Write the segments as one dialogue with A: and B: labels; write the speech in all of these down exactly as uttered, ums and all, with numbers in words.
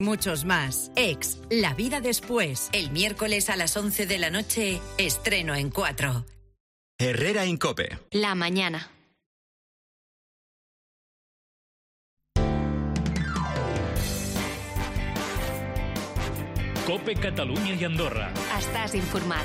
A: Muchos más. Ex, La vida después. El miércoles a las once de la noche, estreno en cuatro.
B: Herrera en COPE.
C: La mañana.
D: COPE Catalunya i Andorra.
C: Estàs informat.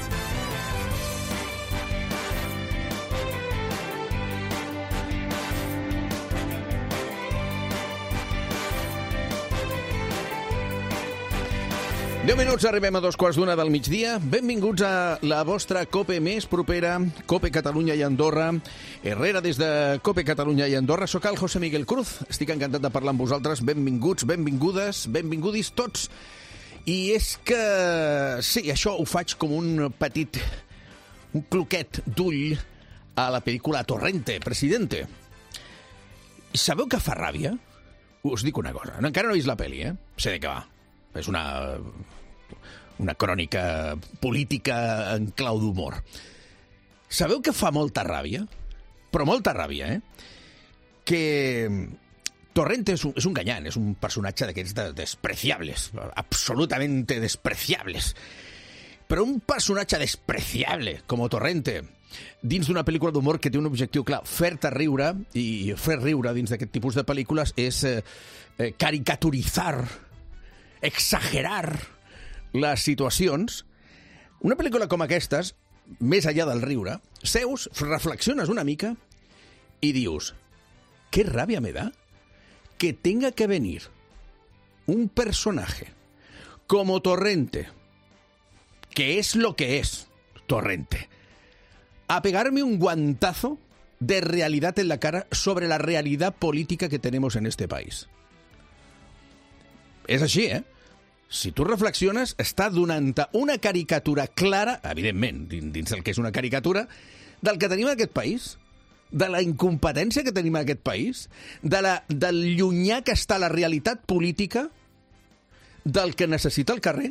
E: deu minuts, arribem a dos quarts d'una del migdia. Benvinguts a la vostra COPE més propera, COPE Catalunya i Andorra. Herrera des de COPE Catalunya i Andorra. Soc el José Miguel Cruz. Estic encantat de parlar amb vosaltres. Benvinguts, benvingudes, benvingudis tots. I és que, sí, això ho faig com un petit, un cloquet d'ull a la pel·lícula Torrente, Presidente. I sabeu que fa ràbia? Us dic una cosa. No, encara no he vist la pel·li, eh? Sé de què va. És una, una crònica política en clau d'humor. Sabeu que fa molta ràbia? Però molta ràbia, eh? Que Torrente és un, és un ganyant, és un personatge d'aquests de, despreciables, absolutamente despreciables. Però un personatge despreciable com Torrente, dins d'una pel·lícula d'humor que té un objectiu clar, fer-te riure, i fer riure dins d'aquest tipus de pel·lícules és eh, eh, caricaturitzar, exagerar les situacions. Una pel·lícula com aquestes, més enllà del riure, seus, reflexiones una mica i dius, ¿qué rabia me da que tenga que venir un personaje como Torrente, que es lo que es Torrente, a pegarme un guantazo de realidad en la cara sobre la realidad política que tenemos en este país? És així, eh? Si tu reflexiones, està donant una caricatura clara, evidentment, dins del que és una caricatura, del que tenim en aquest país, de la incompetència que tenim en aquest país, de la, del llunyà que està la realitat política, del que necessita el carrer.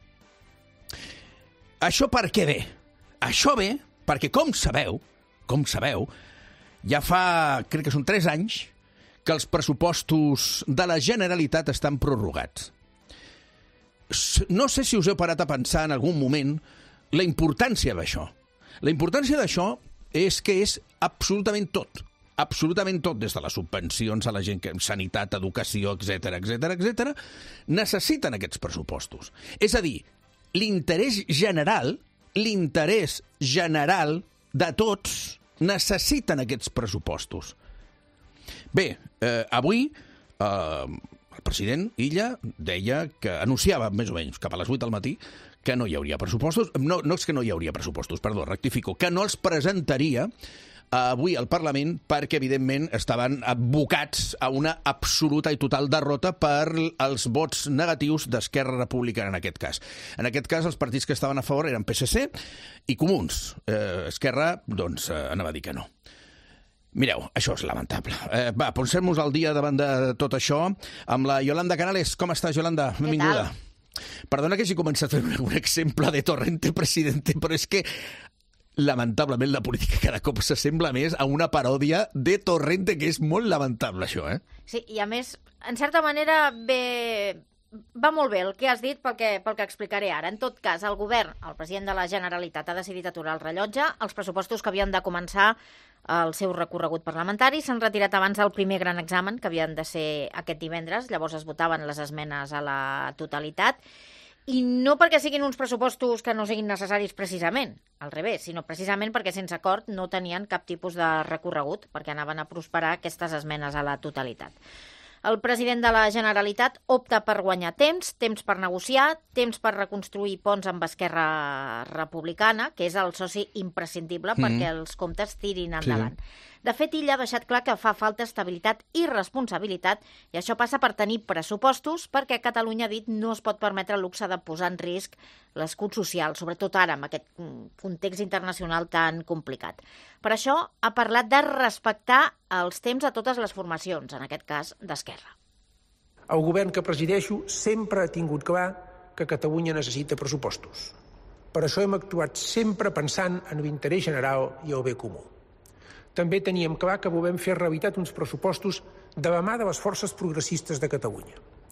E: Això per què ve? Això ve perquè, com sabeu, com sabeu, ja fa, crec que són tres anys, que els pressupostos de la Generalitat estan prorrogats. No sé si us heu parat a pensar en algun moment la importància d'això. La importància d'això és que és absolutament tot. Absolutament tot, des de les subvencions a la gent que en sanitat, educació, etcètera, etcètera, etcètera, necessiten aquests pressupostos. És a dir, l'interès general, l'interès general de tots necessiten aquests pressupostos. Bé, eh, avui eh, el president Illa deia que anunciava més o menys cap a les vuit del matí que no hi hauria pressupostos. No, no és que no hi hauria pressupostos, perdó, rectifico, que no els presentaria avui al Parlament perquè, evidentment, estaven abocats a una absoluta i total derrota per els vots negatius d'Esquerra Republicana, en aquest cas. En aquest cas, els partits que estaven a favor eren P S C i Comuns. Eh, Esquerra, doncs, eh, anava a dir que no. Mireu, això és lamentable. Eh, va, posem-nos al dia davant de tot això amb la Yolanda Canales. Com estàs, Yolanda? Benvinguda. Perdona que hagi començat fent un exemple de Torrente, Presidente, però és que lamentablement la política cada cop s'assembla més a una paròdia de Torrente, que és molt lamentable, això, eh?
F: Sí, i a més, en certa manera, ve... va molt bé el que has dit pel que, pel que explicaré ara. En tot cas, el govern, el president de la Generalitat, ha decidit aturar el rellotge. Els pressupostos que havien de començar el seu recorregut parlamentari s'han retirat abans del primer gran examen, que havien de ser aquest divendres. Llavors es votaven les esmenes a la totalitat. I no perquè siguin uns pressupostos que no siguin necessaris precisament, al revés, sinó precisament perquè sense acord no tenien cap tipus de recorregut, perquè anaven a prosperar aquestes esmenes a la totalitat. El president de la Generalitat opta per guanyar temps, temps per negociar, temps per reconstruir ponts amb Esquerra Republicana, que és el soci imprescindible mm. perquè els comptes tirin endavant. Sí. De fet, ell ha deixat clar que fa falta estabilitat i responsabilitat, i això passa per tenir pressupostos, perquè Catalunya, ha dit, no es pot permetre el luxe de posar en risc l'escut social, sobretot ara, amb aquest context internacional tan complicat. Per això ha parlat de respectar els temps a totes les formacions, en aquest cas d'Esquerra.
G: El govern que presideixo sempre ha tingut clar que Catalunya necessita pressupostos. Per això hem actuat sempre pensant en l'interès general i el bé comú. També teníem clar que volem fer realitat uns pressupostos de la mà de les forces progressistes de Catalunya.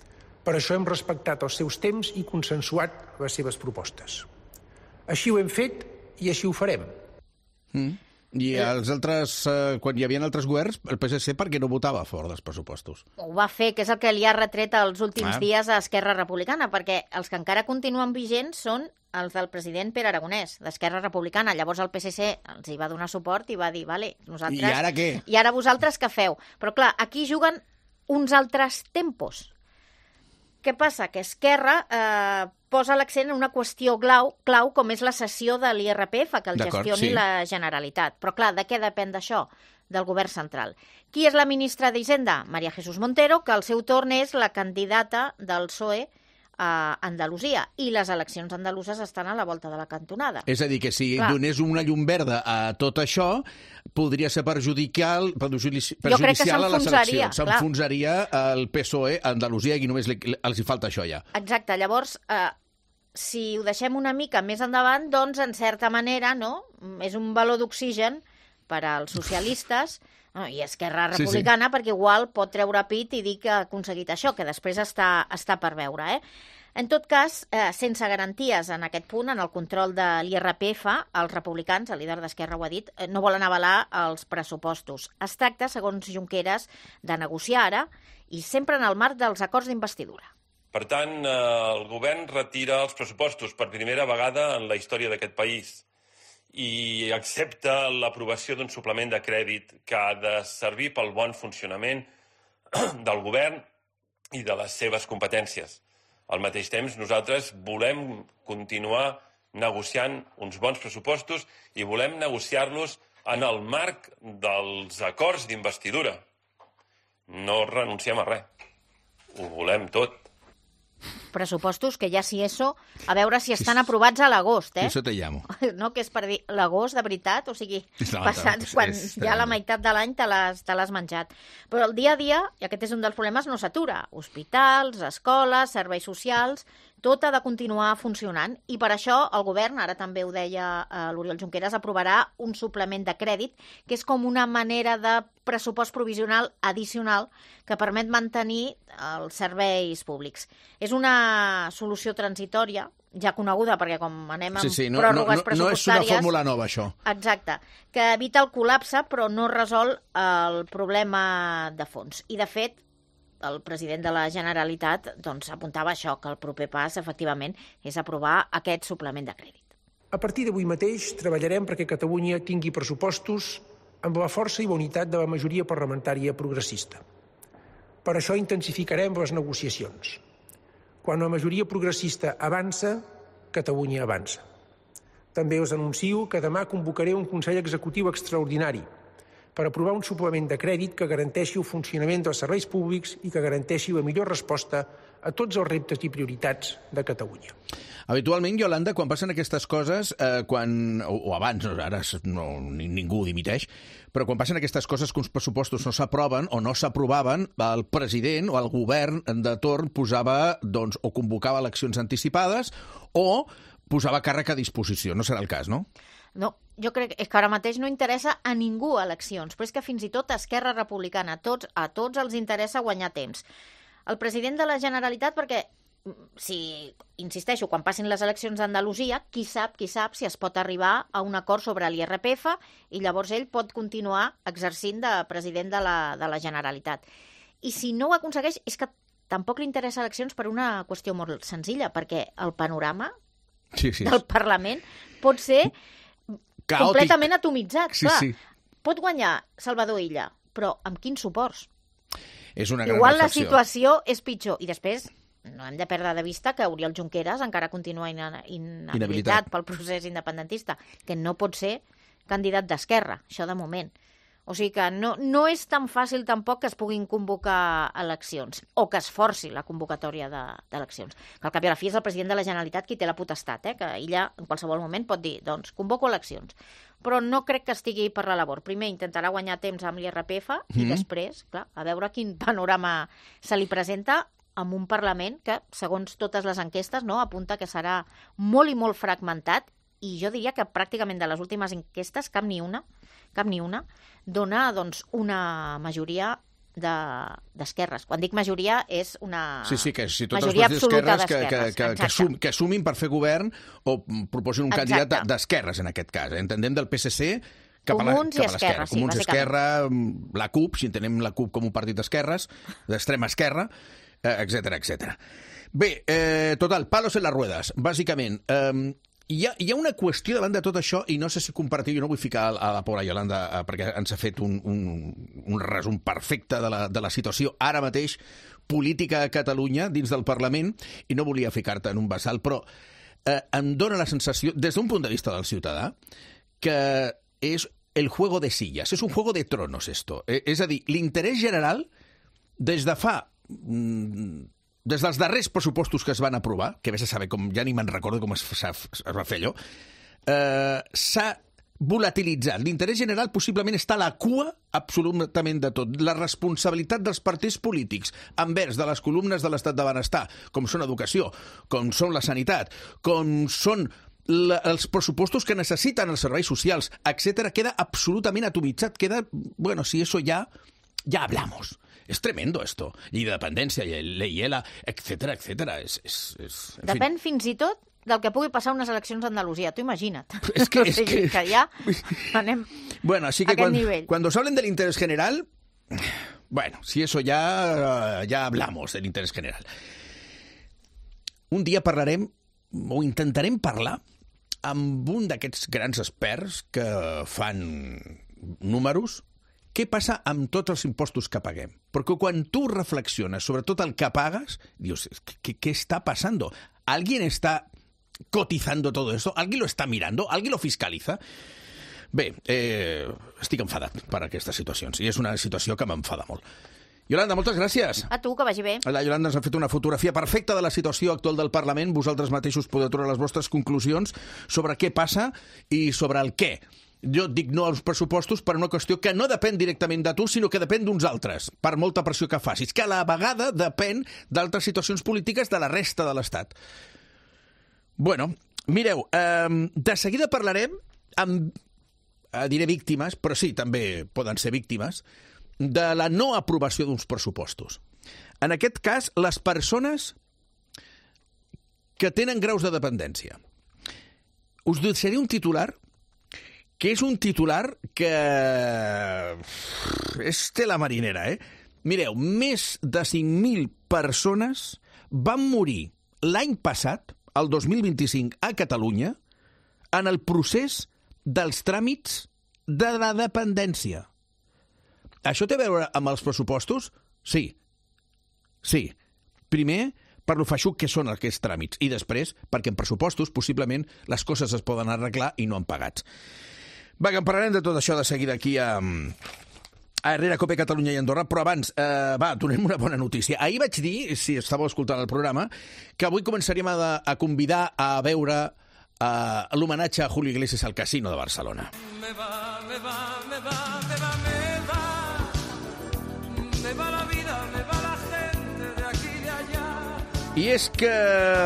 G: Per això hem respectat els seus temps i consensuat les seves propostes. Així ho hem fet i així ho farem.
E: Mm. I els altres, eh, quan hi havia altres governs, el P S C per què no votava a favor dels pressupostos?
F: Ho va fer, que és el que li ha retret els últims
E: Ah.
F: dies a Esquerra Republicana, perquè els que encara continuen vigents són els del president Pere Aragonès, d'Esquerra Republicana. Llavors el P S C els hi va donar suport i va dir, vale, nosaltres...
E: I ara què?
F: I ara vosaltres què feu? Però clar, aquí juguen uns altres tempos. Què passa? Que Esquerra eh, posa l'accent en una qüestió clau, clau com és la cessió de l'I R P F, que el
E: D'acord,
F: gestioni
E: sí.
F: la Generalitat. Però clar, de què depèn d'això? Del govern central. Qui és la ministra d'Hisenda? María Jesús Montero, que al seu torn és la candidata del P S O E a Andalusia. I les eleccions andaluses estan a la volta de la cantonada.
E: És a dir, que si
F: Clar.
E: donés una llum verda a tot això, podria ser perjudicial, perjudici-
F: Jo crec que
E: perjudicial a les
F: s'enfonsaria,
E: eleccions.
F: clar.
E: S'enfonsaria el P S O E a Andalusia i només li, els hi falta això ja.
F: Exacte, llavors, eh, si ho deixem una mica més endavant, doncs, en certa manera, no? És un baló d'oxigen per als socialistes no? i Esquerra
E: Sí, sí.
F: Republicana, perquè igual pot treure pit i dir que ha aconseguit això, que després està, està per veure, eh? En tot cas, eh, sense garanties en aquest punt, en el control de l'I R P F, els republicans, el líder d'Esquerra ho ha dit, eh, no volen avalar els pressupostos. Es tracta, segons Junqueras, de negociar ara i sempre en el marc dels acords d'investidura.
H: Per tant, eh, el govern retira els pressupostos per primera vegada en la història d'aquest país i accepta l'aprovació d'un suplement de crèdit que ha de servir pel bon funcionament del govern i de les seves competències. Al mateix temps, nosaltres volem continuar negociant uns bons pressupostos i volem negociar-los en el marc dels acords d'investidura. No renunciem a res. Ho volem tot.
F: Pressupostos que ja si eso, a veure si estan aprovats a l'agost, eh?
E: Eso te llamo.
F: No, que és per dir l'agost de veritat, o sigui,
E: No,
F: passats
E: no,
F: quan
E: és
F: ja la
E: tremendo.
F: meitat de l'any te l'has te l'has menjat. Però el dia a dia, i aquest és un dels problemes, no s'atura. Hospitals, escoles, serveis socials, tot ha de continuar funcionant i per això el govern, ara també ho deia eh, l'Oriol Junqueras, aprovarà un suplement de crèdit que és com una manera de pressupost provisional addicional que permet mantenir els serveis públics. És una solució transitòria, ja coneguda, perquè com anem amb
E: Sí, sí, no, no,
F: pròrrogues
E: no, no és una
F: pressupostàries...
E: fórmula nova, això.
F: Exacte, que evita el col·lapse però no resol el problema de fons. I, de fet, el president de la Generalitat doncs, apuntava això, que el proper pas, efectivament, és aprovar aquest suplement de crèdit.
G: A partir d'avui mateix treballarem perquè Catalunya tingui pressupostos amb la força i la unitat de la majoria parlamentària progressista. Per això intensificarem les negociacions. Quan la majoria progressista avança, Catalunya avança. També us anuncio que demà convocaré un Consell Executiu extraordinari per aprovar un suplement de crèdit que garanteixi el funcionament dels serveis públics i que garanteixi la millor resposta a tots els reptes i prioritats de Catalunya.
E: Habitualment, Yolanda, quan passen aquestes coses, eh, quan, o, o abans, no, ara no, ni, ningú ho dimiteix, però quan passen aquestes coses que uns pressupostos no s'aproven o no s'aprovaven, el president o el govern de torn posava, doncs, o convocava eleccions anticipades o posava càrrec a disposició. No serà el cas, no?
F: No, jo crec és que ara mateix no interessa a ningú eleccions, però és que fins i tot a Esquerra Republicana, a tots, a tots els interessa guanyar temps. El president de la Generalitat, perquè, si, insisteixo, quan passin les eleccions d'Andalusia, qui sap, qui sap si es pot arribar a un acord sobre l'I R P F i llavors ell pot continuar exercint de president de la, de la Generalitat. I si no ho aconsegueix, és que tampoc li interessa eleccions per una qüestió molt senzilla, perquè el panorama
E: Sí, sí.
F: del Parlament pot ser
E: Caòtic.
F: completament atomitzat.
E: Sí,
F: clar.
E: sí.
F: Pot guanyar Salvador Illa, però amb quins suports?
E: És una gran
F: Igual la
E: reflexió.
F: situació és pitjor. I després no hem de perdre de vista que Oriol Junqueras encara continua ina- inhabilitat
E: Inhabilitat.
F: pel procés independentista, que no pot ser candidat d'Esquerra, això de moment. O sigui que no, no és tan fàcil tampoc que es puguin convocar eleccions o que es forci la convocatòria de- d'eleccions. Que al cap i a la fi és el president de la Generalitat qui té la potestat, eh? Que ella en qualsevol moment pot dir, doncs, convoco eleccions. Però no crec que estigui per la labor. Primer intentarà guanyar temps amb l'I R P F i
E: Mhm.
F: després, clar, a veure quin panorama se li presenta amb un Parlament que, segons totes les enquestes, no, apunta que serà molt i molt fragmentat i jo diria que pràcticament de les últimes enquestes cap ni una, cap ni una, dona doncs, una majoria d'esquerres. Quan dic majoria és una
E: sí, sí, que si totes
F: majoria
E: les
F: absoluta
E: d'esquerres que,
F: d'esquerres.
E: que, que, que, sum, que sumin per fer govern o proposin un
F: Exacte.
E: candidat d'esquerres, en aquest cas. Entenem del P S C cap a la,
F: Comuns
E: cap
F: i
E: a l'esquerra.
F: Esquerra, sí,
E: Comuns i
F: bàsicament.
E: Esquerra, la CUP, si entenem la CUP com un partit d'esquerres, d'extrema esquerra, etcètera, etcètera. Bé, eh, total, palos en les ruedes, bàsicament. Eh, hi, ha, hi ha una qüestió davant de tot això, i no sé si compartir, jo no vull ficar a la pobra Iolanda, eh, perquè ens ha fet un, un, un resum perfecte de la, de la situació ara mateix política a Catalunya dins del Parlament, i no volia ficar-te en un vessal, però eh, em dóna la sensació, des d'un punt de vista del ciutadà, que és el juego de sillas, és un juego de tronos, esto. Eh, és a dir, l'interès general, des de fa... Mm, des dels darrers pressupostos que es van aprovar, que vés a saber com, ja ni me'n recordo com es, es, es va fer allò, eh, s'ha volatilitzat. L'interès general possiblement està a la cua absolutament de tot. La responsabilitat dels partits polítics envers de les columnes de l'estat de benestar, com són educació, com són la sanitat, com són la, els pressupostos que necessiten els serveis socials, etcètera, queda absolutament atomitzat. Queda, bueno, si eso ya, ya hablamos. Es tremendo esto. Llei de dependència, llei ELA, etcètera, etcètera. És, és, és, en
F: Depèn
E: fin.
F: fins i tot del que pugui passar unes eleccions a Andalusia. Tu imagina't.
E: És que,
F: O
E: és
F: sigui,
E: que...
F: que ja anem
E: Bueno, así que
F: a aquest
E: cuando,
F: nivell.
E: cuando se hablen del interés general, bueno, si eso ya, ya hablamos del interés general. Un dia parlarem, o intentarem parlar, amb un d'aquests grans experts que fan números. Què passa amb tots els impostos que paguem? Perquè quan tu reflexiones sobre tot el que pagues, dius, ¿qué, qué está pasando? ¿Alguien está cotizando todo esto? ¿Alguien lo está mirando? ¿Alguien lo fiscaliza? Bé, eh, estic enfadat per aquestes situacions, i és una situació que m'enfada molt. Iolanda, moltes gràcies.
F: A tu, que vagi bé.
E: La Iolanda ens ha fet una fotografia perfecta de la situació actual del Parlament. Vosaltres mateixos podeu treure les vostres conclusions sobre què passa i sobre el què. Jo dic no als pressupostos per una qüestió que no depèn directament de tu, sinó que depèn d'uns altres, per molta pressió que facis, que a la vegada depèn d'altres situacions polítiques de la resta de l'Estat. Bueno, mireu, eh, de seguida parlarem amb, eh, diré víctimes, però sí, també poden ser víctimes, de la no aprovació d'uns pressupostos. En aquest cas, les persones que tenen graus de dependència. Us deixaré un titular que és un titular que és tela marinera, eh? Mireu, més de cinc mil persones van morir l'any passat, el dos mil vint-i-cinc, a Catalunya, en el procés dels tràmits de la dependència. Això té a veure amb els pressupostos? Sí. Sí. Primer, per lo feixuc que són aquests tràmits, i després, perquè en pressupostos, possiblement, les coses es poden arreglar i no han pagats. Va, que en parlarem de tot això de seguida aquí a, a Herrera, Cope, Catalunya i Andorra, però abans, eh, va, donem una bona notícia. Ahir vaig dir, si estàveu escoltant el programa, que avui començaríem a, a convidar a veure eh, l'homenatge a Julio Iglesias al Casino de Barcelona.
I: Me va, me va, me va, me va, me va, me va la vida, me va la gente de aquí y de allá.
E: I és que...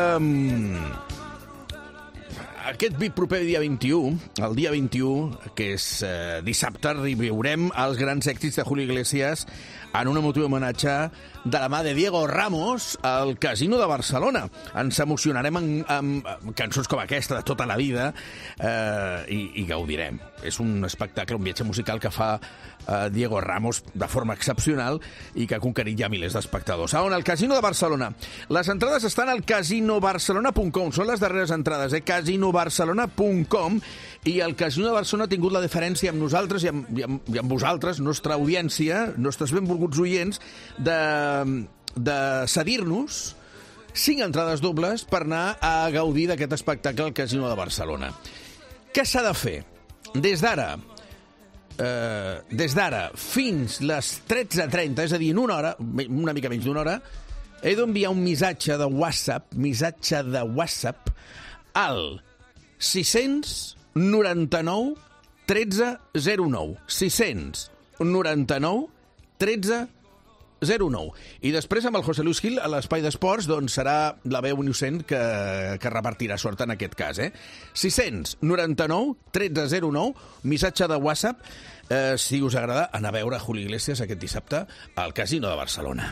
E: Aquest proper dia vint-i-u, el dia vint-i-u, que és eh, dissabte, reviurem els grans èxits de Julio Iglesias en un emotiu homenatge de la mà de Diego Ramos al Casino de Barcelona. Ens emocionarem amb, amb, amb cançons com aquesta de tota la vida eh, i, i gaudirem. És un espectacle, un viatge musical que fa eh, Diego Ramos de forma excepcional i que ha conquerit ja milers d'espectadors. A on? Al Casino de Barcelona. Les entrades estan al casino barcelona punt com. Són les darreres entrades, eh? casino barcelona punt com, i el Casino de Barcelona ha tingut la diferència amb nosaltres i amb, i amb, i amb vosaltres, nostra audiència, nostres benvolguts oients, de, de cedir-nos cinc entrades dobles per anar a gaudir d'aquest espectacle al Casino de Barcelona. Què s'ha de fer? Des d'ara, eh, des d'ara fins les tretze trenta, és a dir, en una hora, una mica menys d'una hora, he d'enviar un missatge de WhatsApp, missatge de WhatsApp, al sis cents noranta-nou tretze zero nou. sis cents noranta-nou tretze zero nou. I després, amb el José Luis Gil, a l'Espai d'Esports, doncs serà la veu innocent que, que repartirà sort en aquest cas. Eh? sis cents noranta-nou tretze zero nou, missatge de WhatsApp, eh, si us agrada anar a veure Julio Iglesias aquest dissabte al Casino de Barcelona.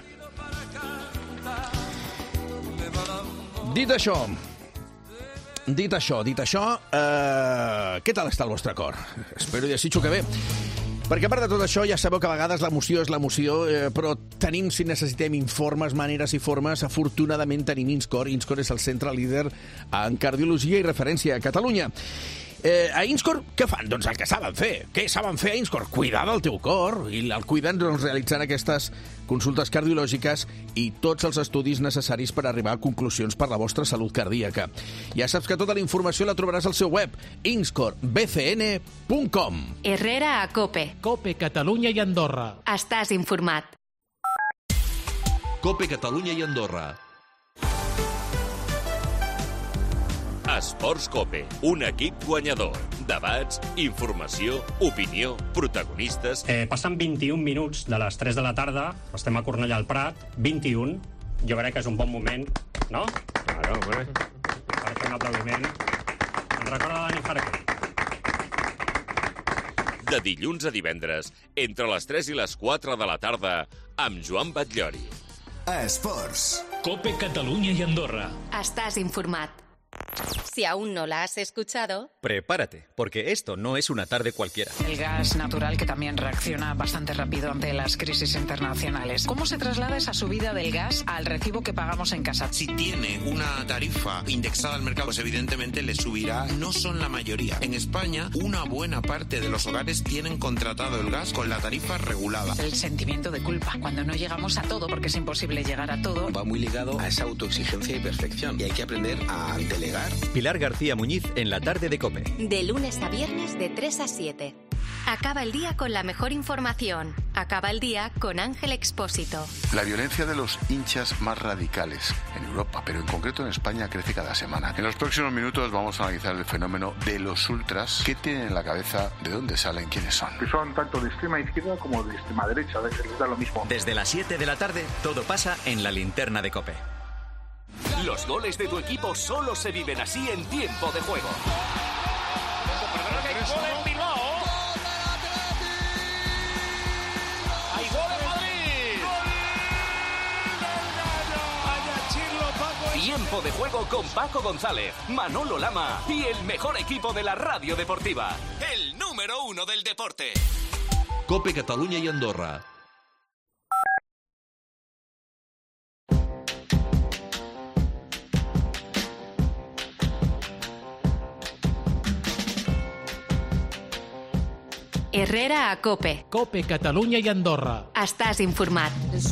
E: Dit això, dit això, dit això, eh, què tal està el vostre cor? Espero i desitjo que bé. Perquè a part de tot això, ja sabeu que a vegades l'emoció és l'emoció, eh, però tenim, si necessitem, informes, maneres i formes. Afortunadament tenim Inscor. Inscor és el centre líder en cardiologia i referència a Catalunya. Eh, a Inscor, què fan? Doncs el que saben fer. Què saben fer a Inscor? Cuidar del teu cor. I el cuiden doncs, realitzant aquestes consultes cardiològiques i tots els estudis necessaris per arribar a conclusions per la vostra salut cardíaca. Ja saps que tota la informació la trobaràs al seu web, inscor b c n punt com.
C: Herrera a COPE.
D: COPE Catalunya i Andorra.
C: Estàs informat.
J: COPE Catalunya i Andorra. Esports COPE, un equip guanyador. Debats, informació, opinió, protagonistes...
K: Eh, passen vint-i-un minuts de les tres de la tarda, estem a Cornellà al Prat, vint-i-un, jo crec que és un bon moment, no? Claro, hombre. Per fer un aplaudiment. Ens recorda Dani Jarque.
J: De dilluns a divendres, entre les tres i les quatre de la tarda, amb Joan Batllori.
B: Esports.
D: COPE Catalunya i Andorra.
C: Estàs informat.
L: Si aún no la has escuchado...
B: Prepárate, porque esto no es una tarde cualquiera.
M: El gas natural, que también reacciona bastante rápido ante las crisis internacionales. ¿Cómo se traslada esa subida del gas al recibo que pagamos en casa?
N: Si tiene una tarifa indexada al mercado, pues evidentemente le subirá. No son la mayoría. En España, una buena parte de los hogares tienen contratado el gas con la tarifa regulada.
M: El sentimiento de culpa, cuando no llegamos a todo, porque es imposible llegar a todo.
O: Va muy ligado a esa autoexigencia y perfección. Y hay que aprender a delegar.
B: Pilar García Muñiz en la tarde de COPE.
L: De lunes a viernes de tres a siete.
C: Acaba el día con la mejor información. Acaba el día con Ángel Expósito.
P: La violencia de los hinchas más radicales en Europa, pero en concreto en España, crece cada semana. En los próximos minutos vamos a analizar el fenómeno de los ultras. ¿Qué tienen en la cabeza? ¿De dónde salen? ¿Quiénes son?
Q: Que son tanto de extrema izquierda como de extrema derecha. A veces les da lo mismo.
B: Desde las siete de la tarde, todo pasa en la linterna de COPE.
J: Los goles de tu equipo solo se viven así en tiempo de juego.
I: Hay gol en Bilbao. Hay gol en Madrid.
J: Tiempo de juego con Paco González, Manolo Lama y el mejor equipo de la radio deportiva. El número uno del deporte. COPE Catalunya i Andorra.
C: Herrera a COPE.
D: COPE Catalunya i Andorra.
C: Estàs informat.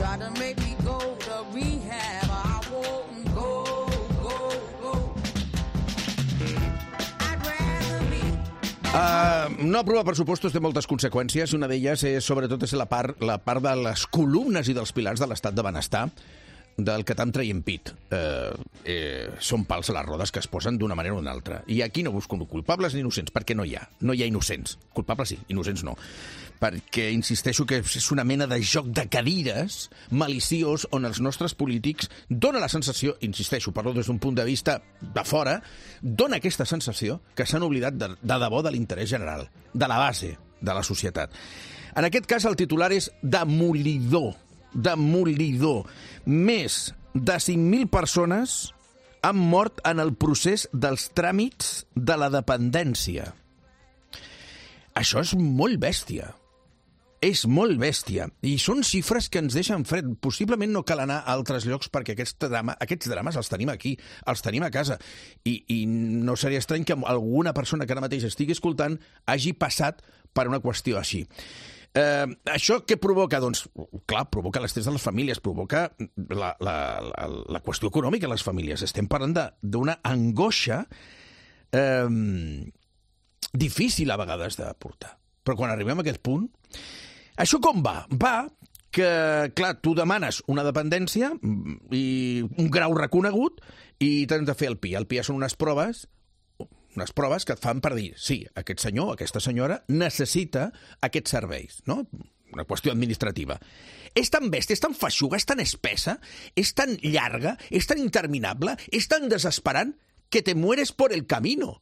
E: Uh, no aprovar pressupostos té moltes conseqüències. Una d'elles, és, sobretot, és la part, la part de les columnes i dels pilars de l'estat de benestar del que tant traiem pit. Eh, eh, són pals a les rodes que es posen d'una manera o d'una altra. I aquí no busco culpables ni innocents, perquè no hi ha. No hi ha innocents. Culpables sí, innocents no. Perquè insisteixo que és una mena de joc de cadires maliciós on els nostres polítics dona la sensació, insisteixo, parlo des d'un punt de vista de fora, dona aquesta sensació que s'han oblidat de, de debò de l'interès general, de la base de la societat. En aquest cas el titular és demolidor. demolidor. Més de cinc mil persones han mort en el procés dels tràmits de la dependència. Això és molt bèstia. És molt bèstia. I són xifres que ens deixen fred. Possiblement no cal anar a altres llocs perquè aquest drama, aquests drames els tenim aquí, els tenim a casa. I, I no seria estrany que alguna persona que ara mateix estigui escoltant hagi passat per una qüestió així. Eh, això què provoca? Doncs, clar, provoca l'estrès de les famílies, provoca la, la, la, la qüestió econòmica de les famílies. Estem parlant d'una angoixa eh, difícil a vegades de portar. Però quan arribem a aquest punt, això com va? Va que, clar, tu demanes una dependència i un grau reconegut i t'has de fer el P I A. El P I A són unes proves unes proves que et fan per dir, sí, aquest senyor, aquesta senyora necessita aquests serveis, no? una qüestió administrativa. És tan bèstia, és tan feixuga, és tan espessa, és tan llarga, és tan interminable, és tan desesperant que te mueres por el camino.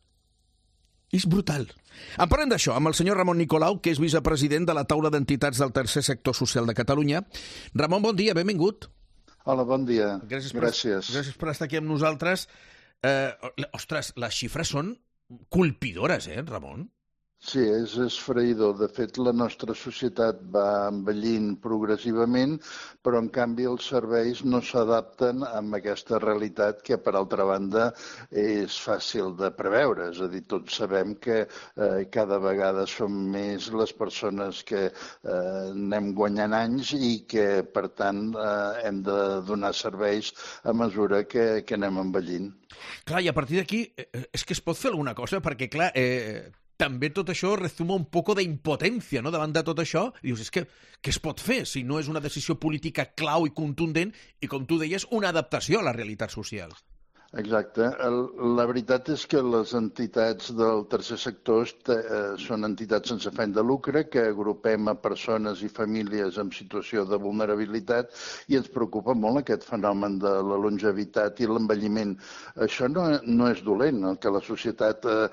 E: És brutal. En parlem d'això amb el senyor Ramon Nicolau, que és vicepresident de la taula d'entitats del tercer sector social de Catalunya. Ramon, bon dia, benvingut.
R: Hola, bon dia.
E: Gràcies. Per,
R: Gràcies.
E: gràcies per estar aquí amb nosaltres. Eh, ostres, les xifres són colpidores, eh, Ramon?
R: Sí, és esfereïdor. De fet, la nostra societat va envellint progressivament, però en canvi els serveis no s'adapten a aquesta realitat que, per altra banda, és fàcil de preveure. És a dir, tots sabem que eh, cada vegada som més les persones que eh, anem guanyant anys i que, per tant, eh, hem de donar serveis a mesura que, que anem envellint.
E: Clar, i a partir d'aquí eh, és que es pot fer alguna cosa, perquè, clar... Eh... també tot això resuma un poco de impotència, no?, davant de tot això. I dius, és que què es pot fer si no és una decisió política clau i contundent i, com tu deies, una adaptació a la realitat social?
R: Exacte. La veritat és que les entitats del tercer sector són entitats sense afany de lucre que agrupem a persones i famílies en situació de vulnerabilitat i ens preocupa molt aquest fenomen de la longevitat i l'envelliment. Això no, no és dolent. El que la societat eh,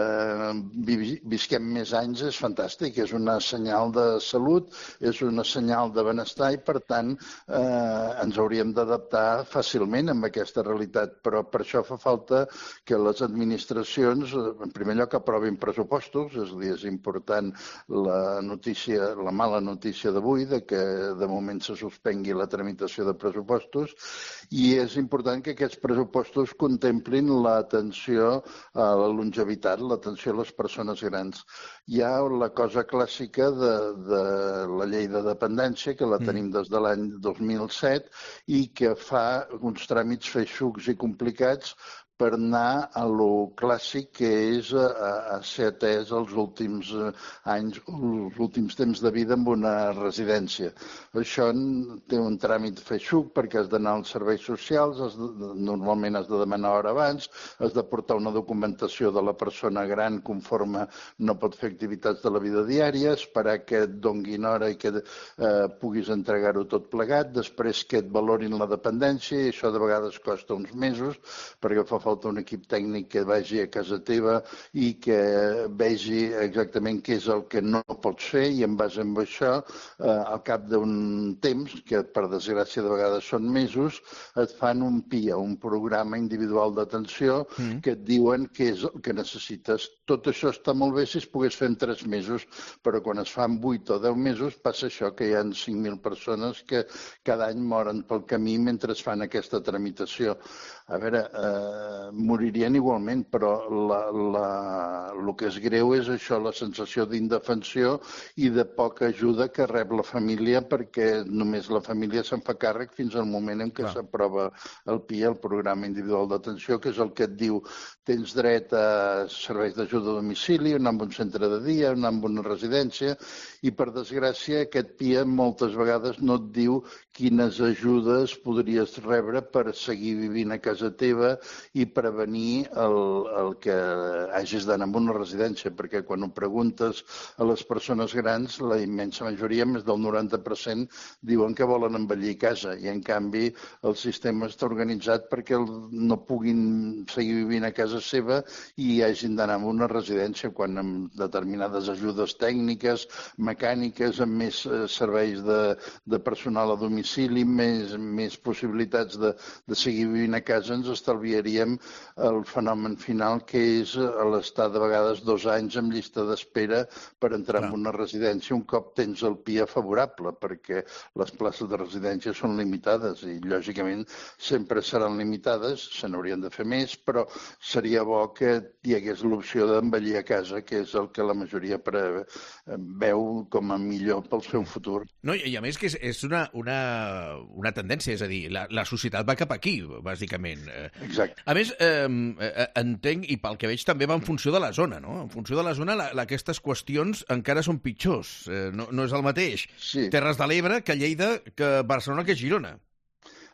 R: eh, visquem més anys és fantàstic. És una senyal de salut, és una senyal de benestar i, per tant, eh, ens hauríem d'adaptar fàcilment amb aquesta realitat. Però per això fa falta que les administracions, en primer lloc, aprovin pressupostos. És a dir, és important la notícia, la mala notícia d'avui, de que de moment se suspengui la tramitació de pressupostos, i és important que aquests pressupostos contemplin l'atenció a la longevitat, l'atenció a les persones grans. Hi ha la cosa clàssica de, de la llei de dependència, que la tenim des de l'any dos mil set, i que fa uns tràmits feixucs i complicats per anar a lo clàssic, que és a, a ser atès els últims anys, els últims temps de vida en una residència. Això té un tràmit feixuc perquè has d'anar als serveis socials, has de, normalment has de demanar hora abans, has de portar una documentació de la persona gran conforme no pot fer activitats de la vida diària, esperar que et donguin hora i que eh, puguis entregar-ho tot plegat, després que et valorin la dependència, i això de vegades costa uns mesos, perquè fa falta un equip tècnic que vagi a casa teva i que vegi exactament què és el que no pots fer, i en base a això, eh, al cap d'un temps, que per desgràcia de vegades són mesos, et fan un P I A, un programa individual d'atenció, mm. que et diuen què és el que necessites. Tot això està molt bé si es pogués fer en tres mesos, però quan es fan vuit o deu mesos passa això, que hi ha cinc mil persones que cada any moren pel camí mentre es fan aquesta tramitació. A veure, eh, moririen igualment, però la, la, el que és greu és això, la sensació d'indefensió i de poca ajuda que rep la família, perquè només la família se'n fa càrrec fins al moment en què s'aprova el P I A, el Programa Individual d'Atenció, que és el que et diu tens dret a serveis d'ajuda a domicili, anar a un centre de dia, anar a una residència, i per desgràcia aquest P I A moltes vegades no et diu quines ajudes podries rebre per seguir vivint a casa teva i prevenir el, el que hagis d'anar a una residència, perquè quan ho preguntes a les persones grans, la immensa majoria, més del noranta per cent, diuen que volen envellir a casa, i en canvi el sistema està organitzat perquè no puguin seguir vivint a casa seva i hagin d'anar a una residència, quan amb determinades ajudes tècniques, mecàniques, amb més serveis de, de personal a domicili, més, més possibilitats de, de seguir vivint a casa, ens estalviaríem el fenomen final, que és l'estar de vegades dos anys en llista d'espera per entrar en una residència un cop tens el P I A favorable, perquè les places de residència són limitades i, lògicament, sempre seran limitades, se n'haurien de fer més, però seria bo que hi hagués l'opció d'envellir a casa, que és el que la majoria pre... veu com a millor pel seu futur.
E: No, i a més que és, és una, una, una tendència, és a dir, la, la societat va cap aquí, bàsicament.
R: Exacte.
E: A més, eh, entenc, i pel que veig també va en funció de la zona, no? En funció de la zona, la, la, aquestes qüestions encara són pitjors. Eh, no, no és el mateix.
R: Sí.
E: Terres de l'Ebre que Lleida, que Barcelona, que Girona.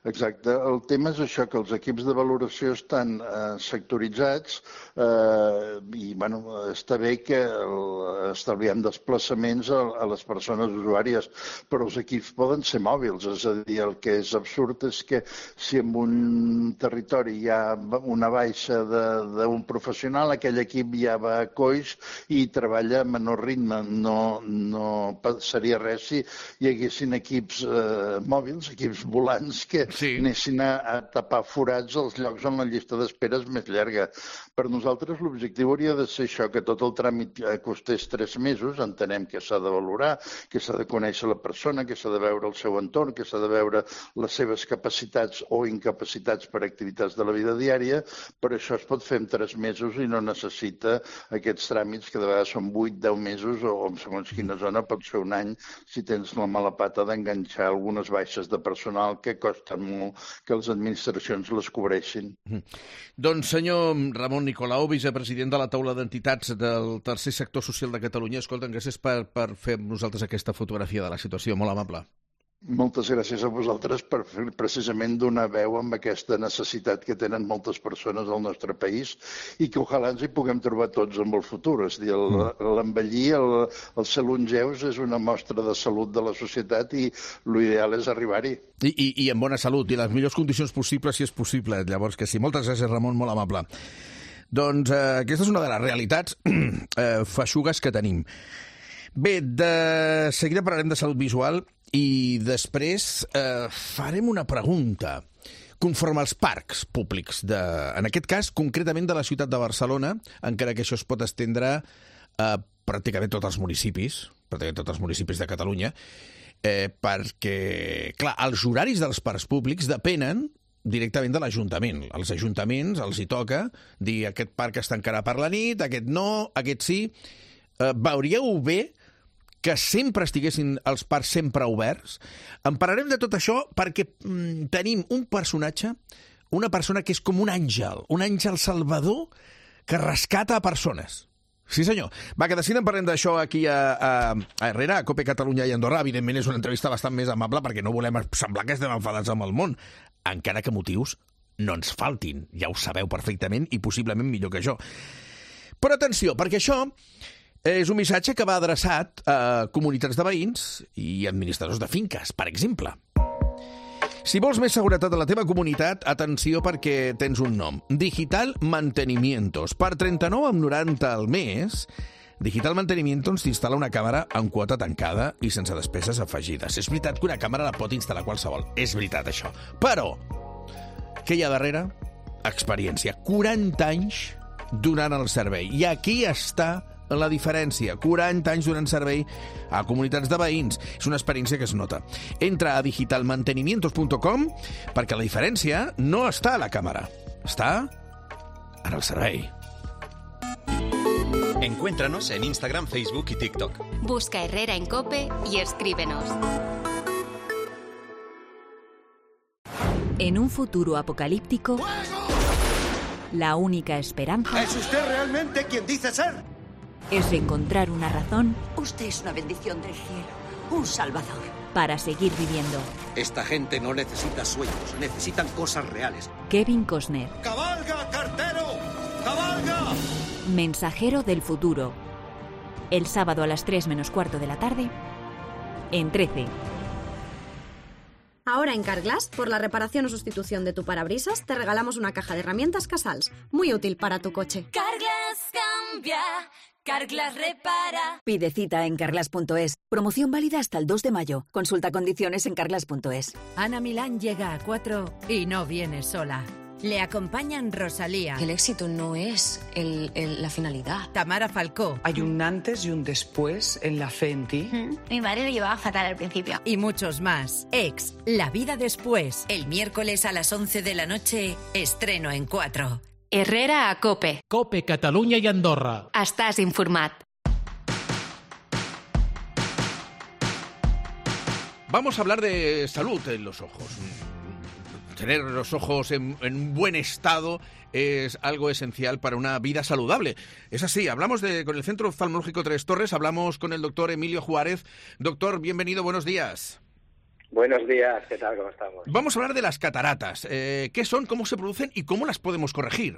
R: Exacte. El tema és això, que els equips de valoració estan eh, sectoritzats eh, i, bueno, està bé que el, estalviem desplaçaments a, a les persones usuàries, però els equips poden ser mòbils, és a dir, el que és absurd és que si en un territori hi ha una baixa d'un professional, aquell equip ja va a coix i treballa a menor ritme. No, no passaria res si hi haguessin equips eh, mòbils, equips volants que sí. anessin a, a tapar forats als llocs on la llista d'espera és més llarga. Per nosaltres l'objectiu hauria de ser això, que tot el tràmit costés tres mesos, entenem que s'ha de valorar, que s'ha de conèixer la persona, que s'ha de veure el seu entorn, que s'ha de veure les seves capacitats o incapacitats per activitats de la vida diària, però això es pot fer en tres mesos i no necessita aquests tràmits que de vegades són vuit, deu mesos o en segons quina zona pot ser un any si tens la mala pata d'enganxar algunes baixes de personal que costen molt que les administracions les cobreixin.
E: Mm. Doncs senyor Ramon Nicolau, vicepresident de la taula d'entitats del tercer sector social de Catalunya, escolta, gràcies per, per fer amb nosaltres aquesta fotografia de la situació, molt amable.
R: Moltes gràcies a vosaltres per precisament donar veu amb aquesta necessitat que tenen moltes persones al nostre país i que ojalà ens hi puguem trobar tots en el futur. És a dir, l'envellir, el, el ser longeus és una mostra de salut de la societat i l'ideal és arribar-hi.
E: I, i, I en bona salut, i les millors condicions possibles, si és possible. Llavors que sí. Moltes gràcies, Ramon, molt amable. Doncs eh, aquesta és una de les realitats eh, feixugues que tenim. Bé, de seguida parlarem de salut visual i després eh, farem una pregunta conforme als parcs públics, de, en aquest cas concretament de la ciutat de Barcelona, encara que això es pot estendre a pràcticament tots els municipis, pràcticament tots els municipis de Catalunya, eh, perquè, clar, els horaris dels parcs públics depenen directament de l'Ajuntament. Als ajuntaments els hi toca dir aquest parc es tancarà per la nit, aquest no, aquest sí. Eh, veuríeu bé que sempre estiguessin els parcs sempre oberts? En parlarem de tot això perquè mm, tenim un personatge, una persona que és com un àngel, un àngel salvador que rescata a persones. Sí, senyor. Va, que de seguida en parlem d'això aquí a, a, a Herrera, a Cope Catalunya i Andorra. Evidentment és una entrevista bastant més amable perquè no volem semblar que estem enfadats amb el món, encara que motius no ens faltin. Ja ho sabeu perfectament i possiblement millor que jo. Però atenció, perquè això és un missatge que va adreçat a comunitats de veïns i administradors de finques, per exemple. Si vols més seguretat a la teva comunitat, atenció perquè tens un nom. Digital Mantenimientos. Per trenta-nou coma noranta al mes, Digital Mantenimientos t'instal·la una càmera en quota tancada i sense despeses afegides. És veritat que una càmera la pot instal·lar qualsevol. És veritat, això. Però, què hi ha darrere? Experiència. quaranta anys donant el servei. I aquí està la diferència. quaranta anys donant servei a comunitats de veïns. És una experiència que es nota. Entra a digital mantenimientos punto com perquè la diferència no està a la càmera, està en el servei.
B: Encuéntranos en Instagram, Facebook y TikTok.
C: Busca Herrera en Cope y escríbenos.
S: En un futuro apocalíptico, la única esperanza
T: ¿Es usted realmente quien dice ser?
S: es encontrar una razón
U: Usted es una bendición del cielo, un salvador.
S: para seguir viviendo.
T: Esta gente no necesita sueños, necesitan cosas reales.
S: Kevin Costner,
T: ¡Cabalga, cartero! ¡Cabalga!
S: mensajero del futuro. El sábado a las tres menos cuarto de la tarde, en trece.
V: Ahora en Carglass, por la reparación o sustitución de tu parabrisas, te regalamos una caja de herramientas Casals, muy útil para tu coche.
W: Carglass cambia, Carglass repara.
X: Pide cita en carglass punto es. Promoción válida hasta el dos de mayo. Consulta condiciones en carglass punto es.
A: Ana Milán llega a cuatro y no viene sola. Le acompañan Rosalía.
Y: El éxito no es el, el, la finalidad.
A: Tamara Falcó.
Z: Hay un antes y un después en la fe en ti.
W: Mm, mi madre lo llevaba fatal al principio.
A: Y muchos más. Ex, la vida después. El miércoles a las once de la noche, estreno en cuatro.
C: Herrera a Cope.
D: Cope Catalunya i Andorra.
C: Estàs informat.
E: Vamos a hablar de salud en los ojos. Tener los ojos en, en buen estado es algo esencial para una vida saludable. Es así, hablamos de, con el Centro Oftalmológico Tres Torres, hablamos con el doctor Emilio Juárez. Doctor, bienvenido, buenos días.
F: Buenos días, ¿qué tal? ¿Cómo estamos?
E: Vamos a hablar de las cataratas. Eh, ¿Qué son, cómo se producen y cómo las podemos corregir?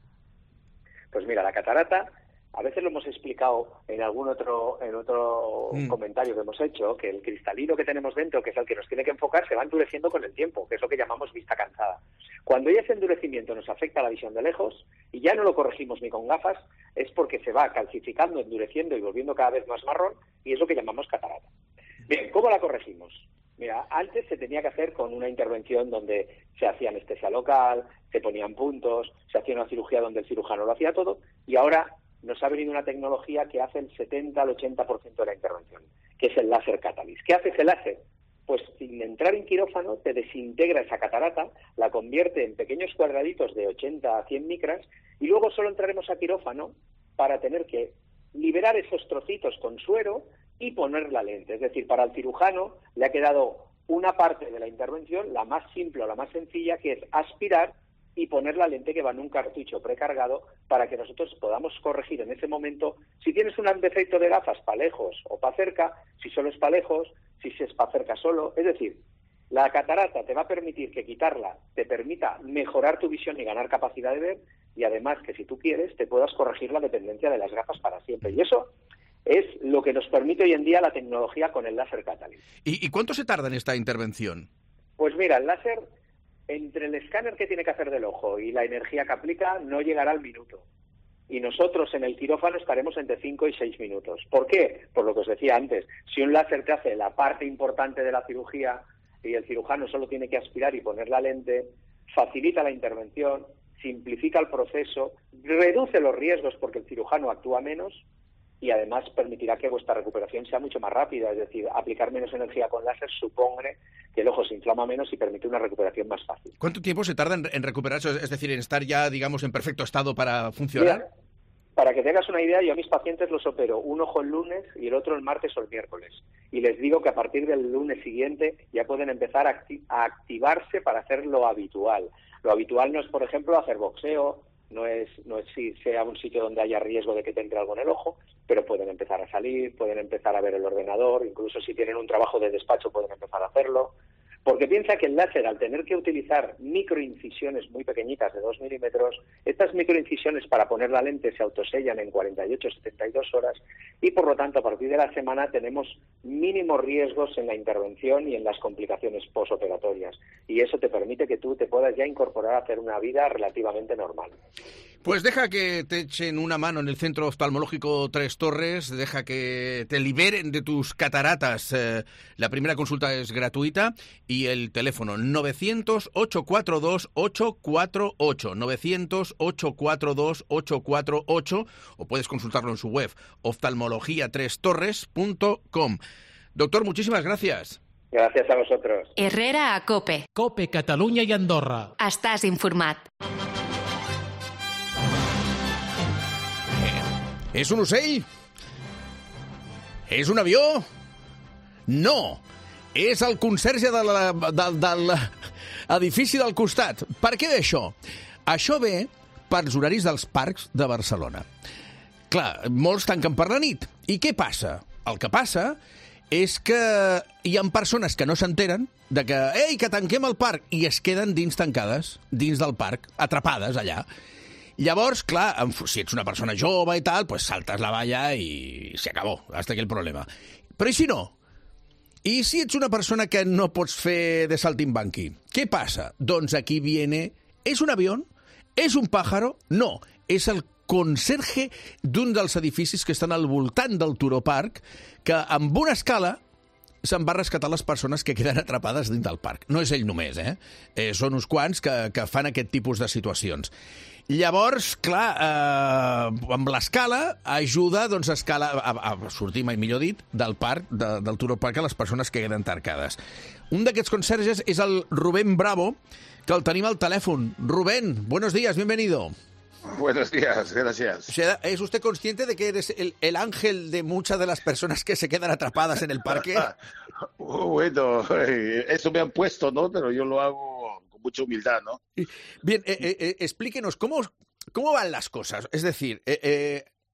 F: Pues mira, la catarata, a veces lo hemos explicado en algún otro en otro mm. comentario que hemos hecho, que el cristalino que tenemos dentro, que es el que nos tiene que enfocar, se va endureciendo con el tiempo, que es lo que llamamos vista cansada. Cuando ya ese endurecimiento nos afecta a la visión de lejos y ya no lo corregimos ni con gafas, es porque se va calcificando, endureciendo y volviendo cada vez más marrón, y es lo que llamamos catarata. Bien, ¿cómo la corregimos? Mira, antes se tenía que hacer con una intervención donde se hacía anestesia local, se ponían puntos, se hacía una cirugía donde el cirujano lo hacía todo, y ahora nos ha venido una tecnología que hace el setenta al ochenta por ciento de la intervención, que es el láser Catalyst. ¿Qué hace ese láser? Pues sin entrar en quirófano te desintegra esa catarata, la convierte en pequeños cuadraditos de ochenta a cien micras, y luego solo entraremos a quirófano para tener que liberar esos trocitos con suero y poner la lente. Es decir, para el cirujano le ha quedado una parte de la intervención, la más simple o la más sencilla, que es aspirar y poner la lente que va en un cartucho precargado para que nosotros podamos corregir en ese momento si tienes un defecto de gafas para lejos o para cerca, si solo es para lejos, si es para cerca solo. Es decir, la catarata te va a permitir que quitarla te permita mejorar tu visión y ganar capacidad de ver, y además que si tú quieres te puedas corregir la dependencia de las gafas para siempre. Y eso es lo que nos permite hoy en día la tecnología con el láser Catalyst.
E: ¿Y, y cuánto se tarda en esta intervención?
F: Pues mira, el láser, entre el escáner que tiene que hacer del ojo y la energía que aplica, no llegará al minuto. Y nosotros en el quirófano estaremos entre cinco y seis minutos. ¿Por qué? Por lo que os decía antes. Si un láser te hace la parte importante de la cirugía y el cirujano solo tiene que aspirar y poner la lente, facilita la intervención, simplifica el proceso, reduce los riesgos porque el cirujano actúa menos, y además permitirá que vuestra recuperación sea mucho más rápida. Es decir, aplicar menos energía con láser supone que el ojo se inflama menos y permite una recuperación más fácil.
E: ¿Cuánto tiempo se tarda en, en recuperarse? Es decir, en estar ya, digamos, en perfecto estado para funcionar.
F: Mira, para que tengas una idea, yo a mis pacientes los opero un ojo el lunes y el otro el martes o el miércoles. Y les digo que a partir del lunes siguiente ya pueden empezar a, acti- a activarse para hacer lo habitual. Lo habitual no es, por ejemplo, hacer boxeo, no es no es si sea un sitio donde haya riesgo de que te entre algo en el ojo, pero pueden empezar a salir, pueden empezar a ver el ordenador, incluso si tienen un trabajo de despacho pueden empezar a hacerlo. Porque piensa que el láser, al tener que utilizar microincisiones muy pequeñitas de dos milímetros, estas microincisiones para poner la lente se autosellan en cuarenta y ocho a setenta y dos horas, y por lo tanto a partir de la semana tenemos mínimos riesgos en la intervención y en las complicaciones posoperatorias. Y eso te permite que tú te puedas ya incorporar a hacer una vida relativamente normal.
E: Pues deja que te echen una mano en el Centro Oftalmológico Tres Torres, deja que te liberen de tus cataratas. Eh, la primera consulta es gratuita y el teléfono novecientos, ochocientos cuarenta y dos, ochocientos cuarenta y ocho, novecientos, ochocientos cuarenta y dos, ochocientos cuarenta y ocho, o puedes consultarlo en su web oftalmologia tres torres punto com. Doctor, muchísimas gracias.
F: Gracias a vosotros.
C: Herrera a Cope.
D: Cope, Catalunya i Andorra.
C: Estàs informat.
E: És un ocell? És un avió? No! És el conserge de la, de, de l'edifici del costat. Per què ve això? Això ve pels horaris dels parcs de Barcelona. Clar, molts tanquen per la nit. I què passa? El que passa és que hi ha persones que no s'enteren de que, ei, que tanquem el parc, i es queden dins tancades, dins del parc, atrapades allà. Llavors, clar, si ets una persona jove i tal, pues saltes la valla i se acabó, hasta aquí el problema. Però i si no? I si ets una persona que no pots fer de saltimbanqui? Què passa? Doncs aquí viene... ¿És un avió? ¿És un pájaro? No, és el conserge d'un dels edificis que estan al voltant del Turó Park, que amb una escala se'n va rescatar les persones que queden atrapades dins del parc. No és ell només, eh? eh són uns quants que, que fan aquest tipus de situacions. Llavors, clar, eh, amb l'escala ajuda doncs, a, escala, a, a sortir, mai millor dit, del parc, de, del Turó Park a les persones que queden tancades. Un d'aquests conserges és el Rubén Bravo, que el tenim al telèfon. Rubén, buenos días, bienvenido.
G: Buenos días, gracias.
E: O sea, ¿es usted consciente de que eres el, el ángel de muchas de las personas que se quedan atrapadas en el parque?
G: Bueno, eso me han puesto, ¿no? Pero yo lo hago con mucha humildad, ¿no?
E: Bien, eh, eh, explíquenos, ¿cómo, ¿cómo van las cosas? Es decir, eh, eh,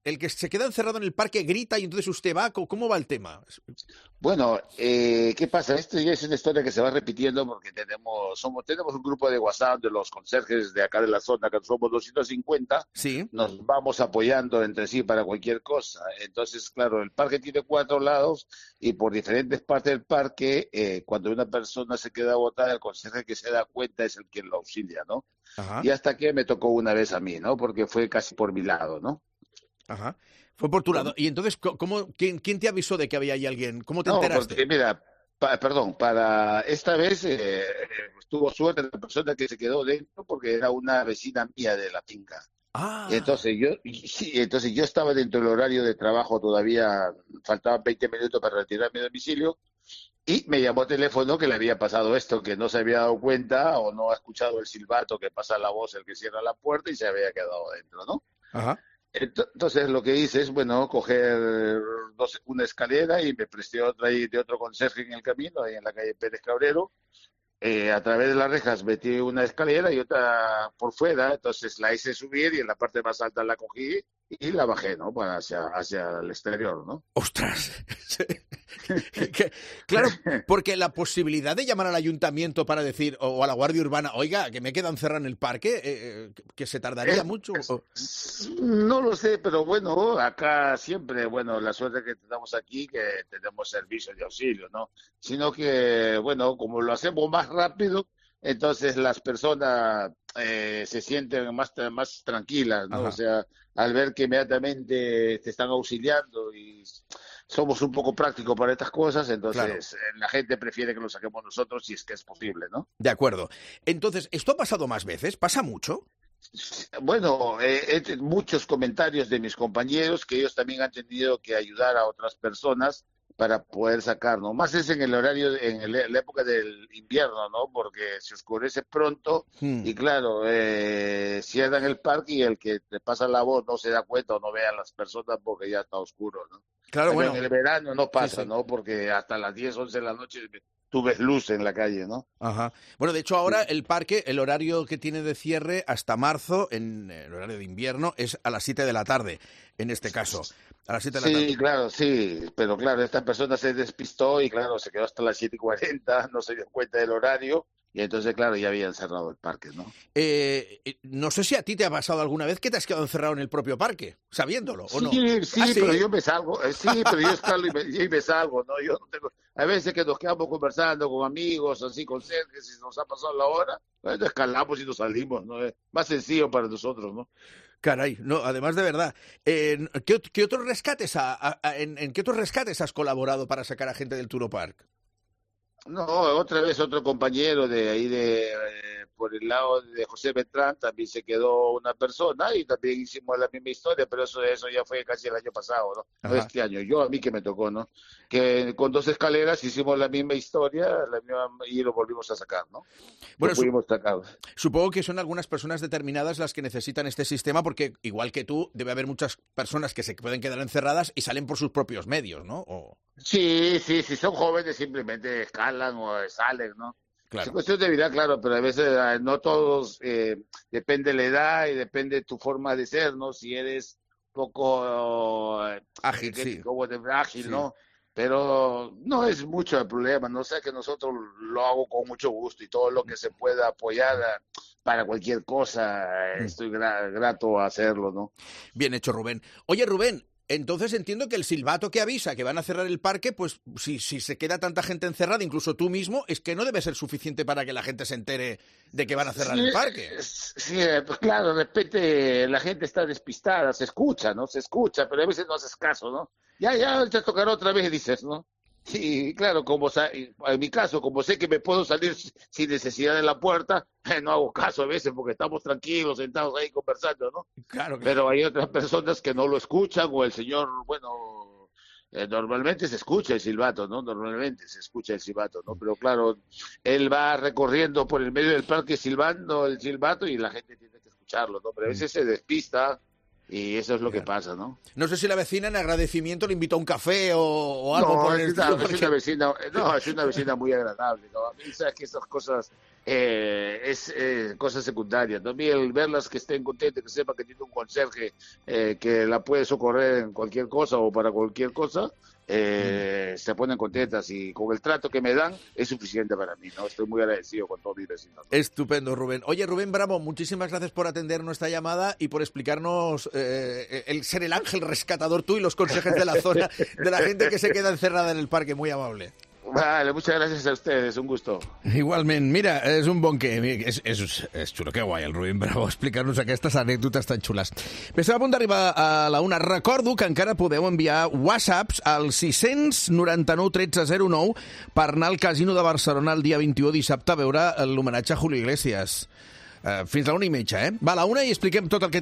E: el que se queda encerrado en el parque grita y entonces usted va, ¿cómo va el tema?
G: Bueno, eh, ¿qué pasa? Esto ya es una historia que se va repitiendo porque tenemos somos tenemos un grupo de WhatsApp de los conserjes de acá de la zona, que somos doscientos cincuenta,
E: sí.
G: Nos vamos apoyando entre sí para cualquier cosa. Entonces, claro, el parque tiene cuatro lados y por diferentes partes del parque, eh, cuando una persona se queda botada, el conserje que se da cuenta es el quien lo auxilia, ¿no?
E: Ajá.
G: Y hasta que me tocó una vez a mí, ¿no? Porque fue casi por mi lado, ¿no?
E: Ajá. Fue por tu lado. Y entonces, ¿cómo, quién, ¿quién te avisó de que había ahí alguien? ¿Cómo te
G: no,
E: enteraste?
G: Porque, mira, pa, perdón, para esta vez eh, tuvo suerte la persona que se quedó dentro porque era una vecina mía de la finca.
E: Ah.
G: Entonces yo, sí, entonces yo estaba dentro del horario de trabajo, todavía faltaban veinte minutos para retirar mi domicilio. Y me llamó teléfono que le había pasado esto, que no se había dado cuenta o no ha escuchado el silbato que pasa la voz, el que cierra la puerta y se había quedado dentro, ¿no?
E: Ajá.
G: Entonces lo que hice es, bueno, coger dos, una escalera y me presté otra ahí de otro conserje en el camino, ahí en la calle Pérez Cabrero. Eh, a través de las rejas metí una escalera y otra por fuera, entonces la hice subir y en la parte más alta la cogí y la bajé, ¿no? Para hacia, hacia el exterior, ¿no?
E: ¡Ostras! Claro, porque la posibilidad de llamar al ayuntamiento para decir, o a la Guardia Urbana, oiga, que me queda encerrado en el parque, eh, que se tardaría
G: es,
E: mucho.
G: Es, no lo sé, pero bueno, acá siempre, bueno, la suerte que tenemos aquí, que tenemos servicios de auxilio, ¿no? Sino que, bueno, como lo hacemos más rápido, entonces las personas eh, se sienten más, más tranquilas, ¿no?
E: Ajá.
G: O sea, al ver que inmediatamente te están auxiliando y somos un poco prácticos para estas cosas, entonces claro, la gente prefiere que lo saquemos nosotros si es que es posible, ¿no?
E: De acuerdo. Entonces, ¿esto ha pasado más veces? ¿Pasa mucho?
G: Bueno, eh, he muchos comentarios de mis compañeros que ellos también han tenido que ayudar a otras personas para poder sacar, ¿no? Más es en el horario, en el, la época del invierno, ¿no? Porque se oscurece pronto hmm. y claro, eh, cierran el parque y el que te pasa la voz no se da cuenta o no ve a las personas porque ya está oscuro, ¿no?
E: Claro,
G: Pero
E: bueno.
G: En el verano no pasa,
E: sí, sí.
G: ¿no? Porque hasta las diez, once de la noche tú ves luz en la calle, ¿no?
E: Ajá. Bueno, de hecho ahora el parque, el horario que tiene de cierre hasta marzo, en el horario de invierno, es a las siete de la tarde, en este caso. A las siete de la tarde.
G: Sí, claro, sí, pero claro, esta persona se despistó y claro, se quedó hasta las siete y cuarenta, no se dio cuenta del horario y entonces, claro, ya habían cerrado el parque, ¿no?
E: Eh, no sé si a ti te ha pasado alguna vez que te has quedado encerrado en el propio parque, sabiéndolo, ¿o
G: sí,
E: no?
G: Sí, sí,
E: ¿Ah, sí?
G: pero yo me salgo, eh, sí, pero yo escalo y me, y me salgo, ¿no? Yo no tengo... Hay veces que nos quedamos conversando con amigos, así, con conserjes, si nos ha pasado la hora, bueno, escalamos y nos salimos, ¿no? Es más sencillo para nosotros, ¿no?
E: Caray, no, además de verdad. Eh, ¿qué, qué otros rescates ha, a, a, en, en qué otros rescates has colaborado para sacar a gente del Turopark?
G: No, otra vez otro compañero de ahí de eh, por el lado de José Beltrán también se quedó una persona y también hicimos la misma historia, pero eso eso ya fue casi el año pasado, ¿no? No este año, yo a mí que me tocó, ¿no? Que con dos escaleras hicimos la misma historia la misma, y lo volvimos a sacar, ¿no?
E: Bueno,
G: lo pudimos sacar.
E: Supongo que son algunas personas determinadas las que necesitan este sistema porque, igual que tú, debe haber muchas personas que se pueden quedar encerradas y salen por sus propios medios, ¿no? O...
G: Sí, sí, si son jóvenes simplemente escalan o salen, ¿no?
E: Claro.
G: Es cuestión de vida, claro, pero a veces no todos, eh, depende de la edad y depende de tu forma de ser, ¿no? Si eres poco eh,
E: ágil,
G: que,
E: sí.
G: como de ágil,
E: sí.
G: ¿no? Pero no es mucho el problema, no sé, que nosotros lo hago con mucho gusto y todo lo que se pueda apoyar para cualquier cosa, estoy gra- grato a hacerlo, ¿no?
E: Bien hecho, Rubén. Oye, Rubén, entonces entiendo que el silbato que avisa que van a cerrar el parque, pues si, si se queda tanta gente encerrada, incluso tú mismo, es que no debe ser suficiente para que la gente se entere de que van a cerrar
G: sí,
E: el parque.
G: Sí, pues claro, de repente la gente está despistada, se escucha, ¿no? Se escucha, pero a veces no haces caso, ¿no? Ya, ya te tocará otra vez, dices, ¿no? Sí, claro, como en mi caso, como sé que me puedo salir sin necesidad de la puerta, eh, no hago caso a veces porque estamos tranquilos, sentados ahí conversando, ¿no?
E: Claro, claro.
G: Pero hay otras personas que no lo escuchan o el señor, bueno, eh, normalmente se escucha el silbato, ¿no? Normalmente se escucha el silbato, ¿no? Pero claro, él va recorriendo por el medio del parque silbando el silbato y la gente tiene que escucharlo, ¿no? Pero a veces se despista. Y eso es lo claro. que pasa, ¿no?
E: No sé si la vecina en agradecimiento le invitó a un café o, o algo
G: no,
E: por el
G: es,
E: estilo.
G: Una, porque... es una vecina, no, es una vecina muy agradable, ¿no? A mí sabes que esas cosas eh, es eh, cosa secundaria. También el verlas que estén contentas, que sepa que tiene un conserje eh, que la puede socorrer en cualquier cosa o para cualquier cosa, eh, mm. se ponen contentas y con el trato que me dan es suficiente para mí, ¿no? Estoy muy agradecido con todos mis vecinos.
E: Estupendo, Rubén. Oye, Rubén Bravo, muchísimas gracias por atender nuestra llamada y por explicarnos eh, el ser el ángel rescatador tú y los consejes de la zona de la gente que se queda encerrada en el parque. Muy amable.
G: Vale, muchas gracias a ustedes, un gusto.
E: Igualment, mira, és un bon que... És, és, és xulo, que guai el Rubén Bravo explicar-nos aquestes anècdotes tan xules. Bé, estem a punt d'arribar a la una. Recordo que encara podeu enviar whatsapps al sis noranta-nou tretze zero nou per anar al Casino de Barcelona el dia vint-i-u dissabte a veure l'homenatge a Julio Iglesias. Uh, fins a la una i mitja, eh? Va, a la una i expliquem tot el que